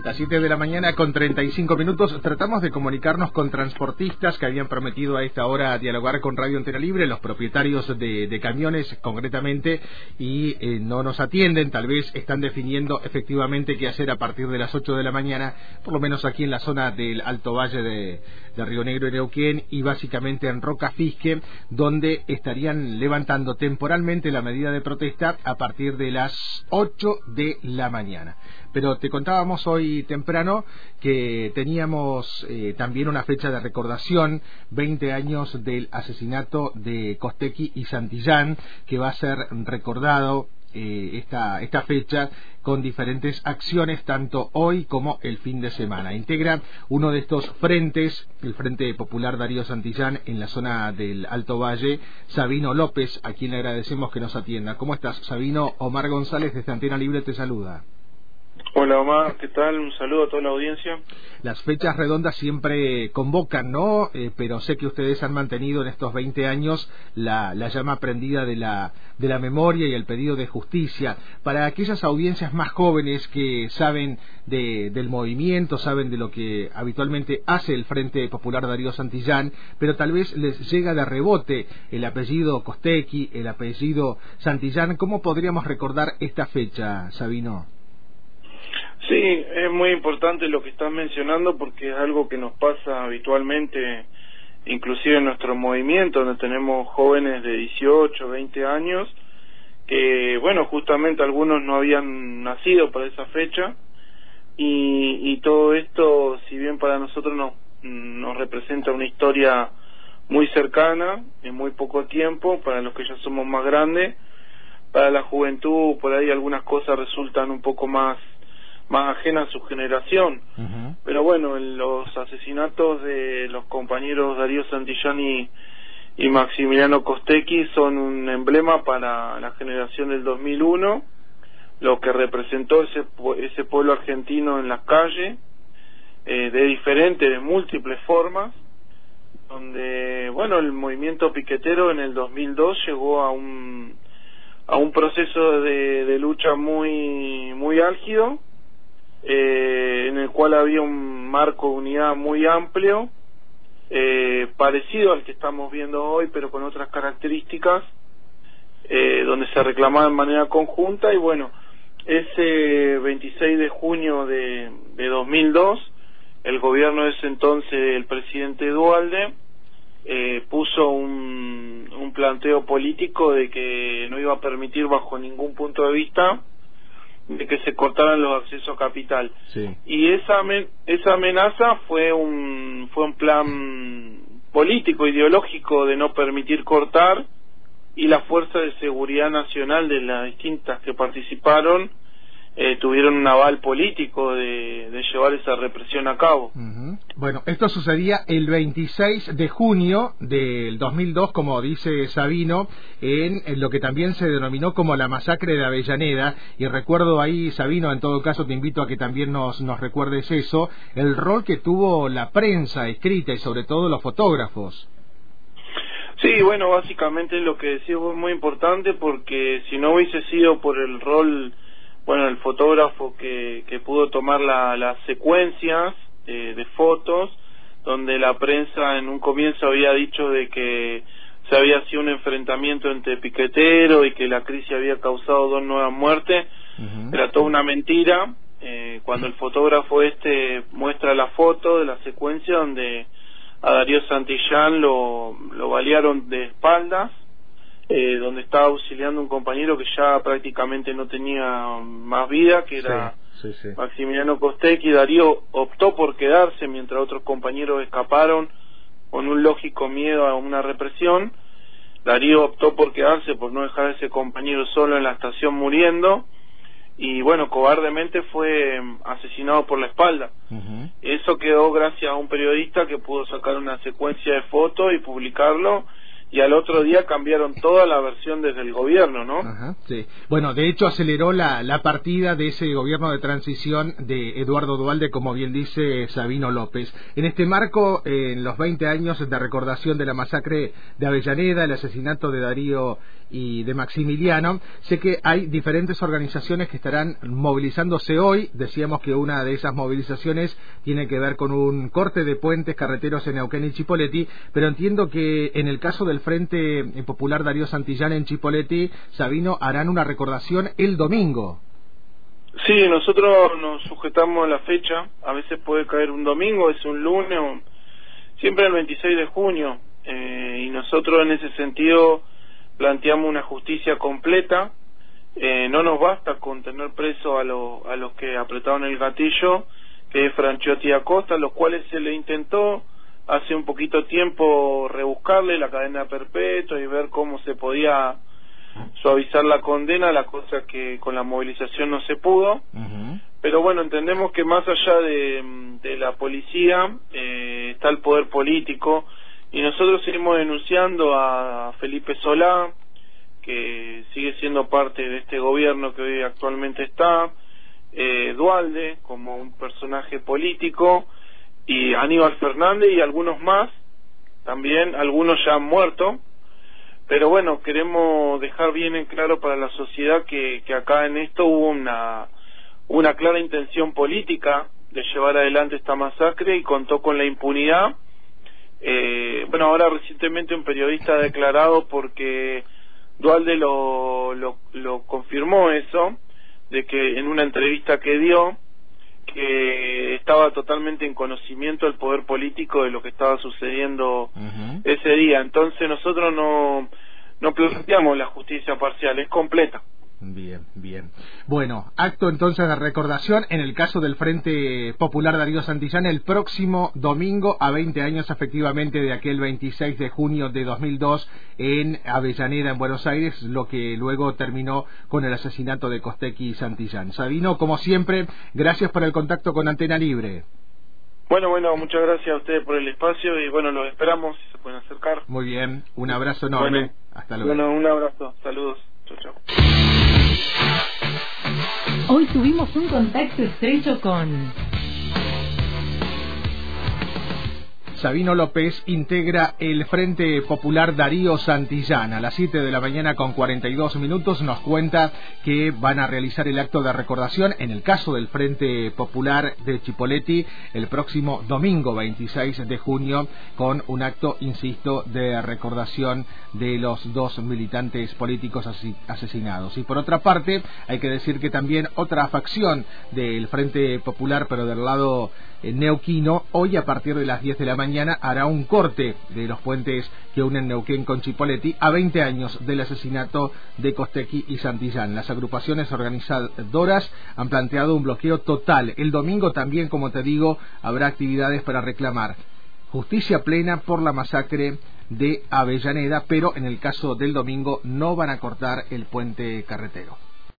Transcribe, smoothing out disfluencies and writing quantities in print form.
Las 7 de la mañana con 35 minutos. Tratamos de comunicarnos con transportistas que habían prometido a esta hora dialogar con Radio Antena Libre, los propietarios de camiones concretamente, y no nos atienden. Tal vez están definiendo efectivamente qué hacer a partir de las 8 de la mañana, por lo menos aquí en la zona del Alto Valle de Río Negro y Neuquén, y básicamente en Rocafisque, donde estarían levantando temporalmente la medida de protesta a partir de las 8 de la mañana. Pero te contábamos hoy temprano que teníamos también una fecha de recordación, 20 años del asesinato de Costecchi y Santillán, que va a ser recordado esta fecha con diferentes acciones, tanto hoy como el fin de semana. Integra uno de estos frentes, el Frente Popular Darío Santillán, en la zona del Alto Valle, Sabino López, a quien le agradecemos que nos atienda. ¿Cómo estás, Sabino? Omar González, desde Antena Libre, te saluda. Hola Omar, ¿qué tal? Un saludo a toda la audiencia. Las fechas redondas siempre convocan, ¿no? Pero sé que ustedes han mantenido en estos 20 años la llama prendida de la memoria y el pedido de justicia. Para aquellas audiencias más jóvenes que saben del movimiento, saben de lo que habitualmente hace el Frente Popular Darío Santillán, pero tal vez les llega de rebote el apellido Costecchi, el apellido Santillán, ¿cómo podríamos recordar esta fecha, Sabino? Sí, es muy importante lo que estás mencionando porque es algo que nos pasa habitualmente, inclusive en nuestro movimiento, donde tenemos jóvenes de 18, 20 años, que bueno, justamente algunos no habían nacido para esa fecha, y todo esto, si bien para nosotros nos representa una historia muy cercana, en muy poco tiempo, para los que ya somos más grandes, para la juventud por ahí algunas cosas resultan un poco más ajena a su generación. Pero bueno, los asesinatos de los compañeros Darío Santillán y Maximiliano Costecchi son un emblema para la generación del 2001, lo que representó ese pueblo argentino en las calles, de múltiples formas, donde bueno, el movimiento piquetero en el 2002 llegó a un proceso de lucha muy álgido, en el cual había un marco de unidad muy amplio, parecido al que estamos viendo hoy, pero con otras características, donde se reclamaba en manera conjunta. Y bueno, ese 26 de junio de 2002, el gobierno de ese entonces, el presidente Duhalde, puso un planteo político de que no iba a permitir bajo ningún punto de vista de que se cortaran los accesos a capital. Sí. Y esa amenaza fue un plan político, ideológico, de no permitir cortar, y las fuerzas de seguridad nacional de las distintas que participaron tuvieron un aval político de llevar esa represión a cabo. Bueno, esto sucedía el 26 de junio del 2002, como dice Sabino, en lo que también se denominó como la masacre de Avellaneda. Y recuerdo ahí, Sabino, en todo caso te invito a que también nos recuerdes eso, el rol que tuvo la prensa escrita y sobre todo los fotógrafos. Sí, bueno, básicamente lo que decís vos es muy importante, porque si no hubiese sido por el rol, bueno, el fotógrafo que pudo tomar las secuencias de fotos, donde la prensa en un comienzo había dicho de que se había sido un enfrentamiento entre piqueteros y que la crisis había causado 2 nuevas muertes, era toda una mentira. Cuando el fotógrafo muestra la foto de la secuencia donde a Darío Santillán lo balearon de espaldas, donde estaba auxiliando un compañero que ya prácticamente no tenía más vida, que era sí. Maximiliano Costecchi. Darío optó por quedarse mientras otros compañeros escaparon con un lógico miedo a una represión. Darío optó por quedarse, por no dejar a ese compañero solo en la estación muriendo, y bueno, cobardemente fue asesinado por la espalda. Eso quedó gracias a un periodista que pudo sacar una secuencia de fotos y publicarlo, y al otro día cambiaron toda la versión desde el gobierno, ¿no? Ajá, sí. Bueno, de hecho aceleró la partida de ese gobierno de transición de Eduardo Duhalde, como bien dice Sabino López. En este marco, en los 20 años de recordación de la masacre de Avellaneda, el asesinato de Darío y de Maximiliano, sé que hay diferentes organizaciones que estarán movilizándose hoy. Decíamos que una de esas movilizaciones tiene que ver con un corte de puentes carreteros en Neuquén y Chipoleti, pero entiendo que en el caso del Frente Popular Darío Santillán en Chipoleti, Sabino, harán una recordación el domingo. Sí, nosotros nos sujetamos a la fecha, a veces puede caer un domingo, es un lunes, siempre el 26 de junio, y nosotros en ese sentido planteamos una justicia completa. No nos basta con tener preso a los que apretaron el gatillo, que es Franchiotti y Acosta, los cuales se le intentó hace un poquito tiempo rebuscarle la cadena perpetua y ver cómo se podía suavizar la condena, la cosa que con la movilización no se pudo. Pero bueno, entendemos que más allá de la policía está el poder político, y nosotros seguimos denunciando a Felipe Solá, que sigue siendo parte de este gobierno que hoy actualmente está, Duhalde como un personaje político, y Aníbal Fernández y algunos más, también algunos ya han muerto. Pero bueno, queremos dejar bien en claro para la sociedad que acá en esto hubo una clara intención política de llevar adelante esta masacre, y contó con la impunidad. Bueno, ahora recientemente un periodista ha declarado, porque Duhalde lo confirmó eso, de que en una entrevista que dio, que estaba totalmente en conocimiento del poder político de lo que estaba sucediendo ese día. Entonces nosotros no planteamos la justicia parcial, es completa. Bien, bien. Bueno, acto entonces de recordación en el caso del Frente Popular Darío Santillán el próximo domingo, a 20 años efectivamente de aquel 26 de junio de 2002 en Avellaneda, en Buenos Aires, lo que luego terminó con el asesinato de Costecchi y Santillán. Sabino, como siempre, gracias por el contacto con Antena Libre. Bueno, muchas gracias a ustedes por el espacio, y bueno, los esperamos si se pueden acercar. Muy bien, un abrazo enorme. Bueno, hasta luego. Bueno, un abrazo, saludos. Chau, chau. Hoy tuvimos un contacto estrecho con Sabino López integra el Frente Popular Darío Santillán. A las 7 de la mañana con 42 minutos nos cuenta que van a realizar el acto de recordación en el caso del Frente Popular de Chipoleti el próximo domingo 26 de junio con un acto, insisto, de recordación de los dos militantes políticos asesinados. Y por otra parte, hay que decir que también otra facción del Frente Popular, pero del lado neuquino, hoy a partir de las 10 de la mañana hará un corte de los puentes que unen Neuquén con Chipoleti a 20 años del asesinato de Costecchi y Santillán. Las agrupaciones organizadoras han planteado un bloqueo total. El domingo también, como te digo, habrá actividades para reclamar justicia plena por la masacre de Avellaneda, pero en el caso del domingo no van a cortar el puente carretero.